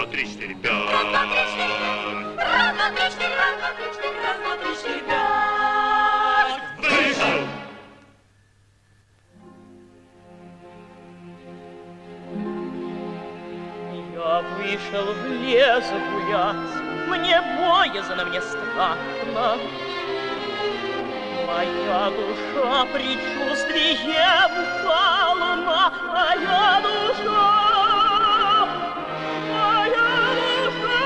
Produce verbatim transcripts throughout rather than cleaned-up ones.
три, четыре, пять. Раз, два, три, четыре. Раз, два, три, четыре. Раз, два, три, четыре. Раз, два, три, четыре, пять. Вышел! Я вышел в лес гулять, мне боязно, мне страшно. Моя душа предчувствием полна, моя душа, моя душа.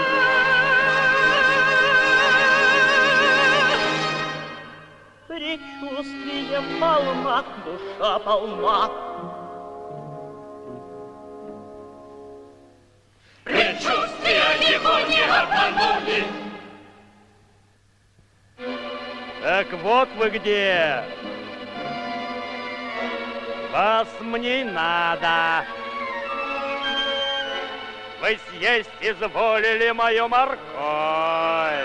Предчувствием полна, душа полна. Предчувствия его не обманули. Так вот вы где. Вас мне надо. Вы съесть изволили мою морковь.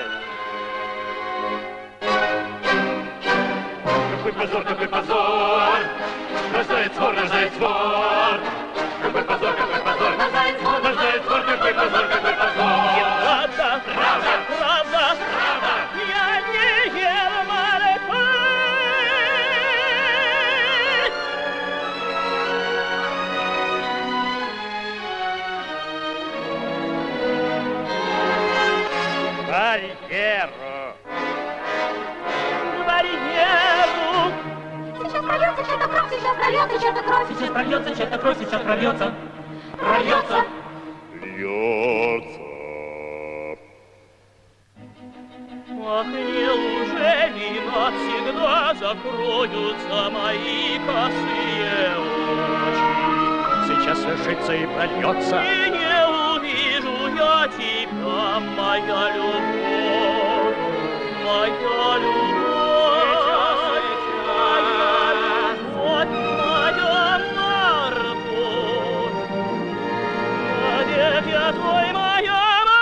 Какой позор, какой позор! Рождает вор, рождает вор! Какой позор, какой позор! Рождает вор, Рождает вор, какой позор, какой позор! Правда, правда, правда, Правда! я не ел морковь. Барьеру. Барьеру. Сейчас прольется чья-то кровь, сейчас прольется чья-то кровь. Сейчас прольется чья-то кровь, сейчас прольется. Прольется. Льется. Ах, неужели навсегда закроются мои косые очи? Сейчас свершится и прольется. И не увижу я тебя, моя любовь, моя любовь, моя любовь, моя морковь. Одет я твой, моя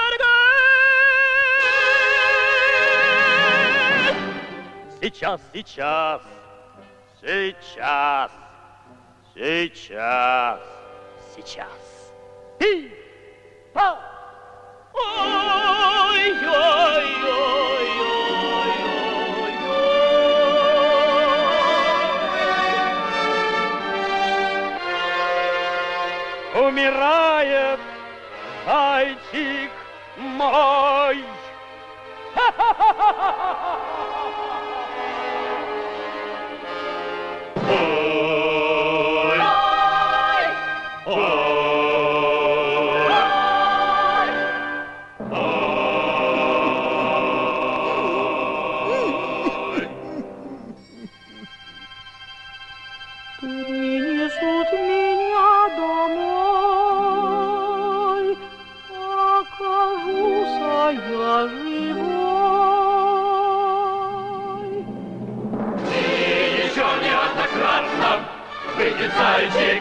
морковь. Сейчас, сейчас, сейчас, сейчас, сейчас. И, па! Ой, ой, ой, ой, ой. Умирает зайчик мой. Ой! Ой! Принесут меня домой, окажуся я живой. И еще неоднократно выйдет зайчик